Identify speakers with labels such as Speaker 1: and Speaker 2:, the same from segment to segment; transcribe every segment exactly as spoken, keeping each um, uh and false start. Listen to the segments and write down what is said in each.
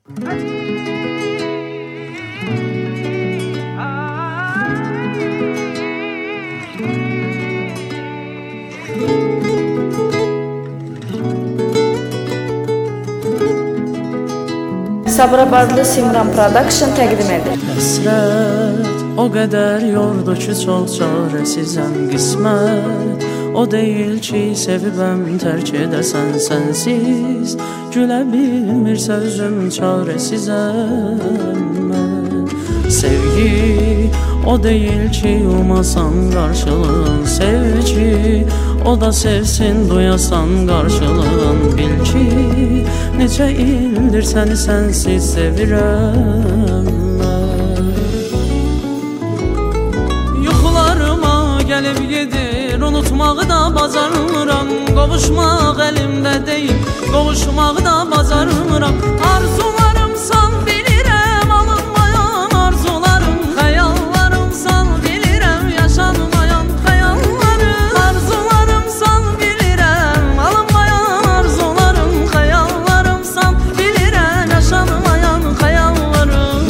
Speaker 1: Sabirabadlı Simran Production təqdim edir.
Speaker 2: Həsrət o qədər yordu ki, çox çarəsizəm qismət. O deyil ki, sevibəm, tərk edəsən sənsiz. Gülə bilmirsə üzüm çarəsizəm mən. Sevgi o deyil ki, umasan qarşılığın. Sev ki, o da sevsin, duyasan qarşılığın. Bil ki, neçə ildir səni sənsiz sevirəm mən. Yuxularıma gəlib gedir, unutmağı da bacarmıram. Qovuşmaq əlimdə deyil, qovuşmağı da bacarmıram. Arzularım san bilirəm, alınmayan arzularım. Xəyallarım san bilirəm, yaşanmayan xəyallarım. Arzularım san bilirəm, alınmayan arzularım. Xəyallarım san bilirəm, yaşanmayan xəyallarım.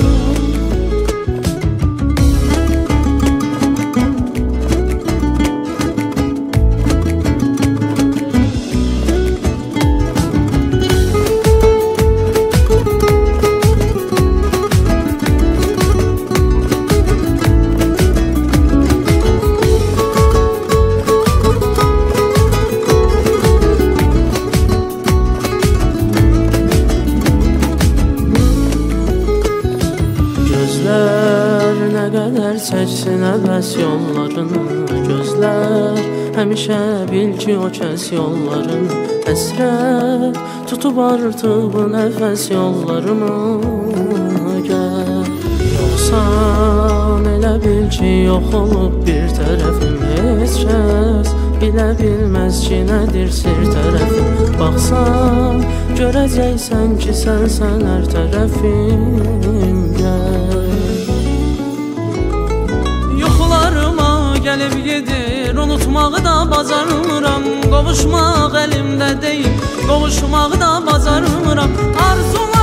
Speaker 2: Gözlər nə qədər çəksin əbəs yollarını. Gözlər həmişə bil ki, o kəs yollarını. Həsrət tutub artıq bu nəfəs yollarımı. Gəl yoxsan elə bil ki, yox olub bir tərəfim. Heç kəs bilə bilməz ki, nədir sir tərəfim. Baxsan görəcəksən ki, sənsən hər tərəfim. Yuxularıma gəlib gedir, unutmağı da bacarmıram. Qovuşmaq əlimdə deyil, qovuşmağı da bacarmıram. Arzularım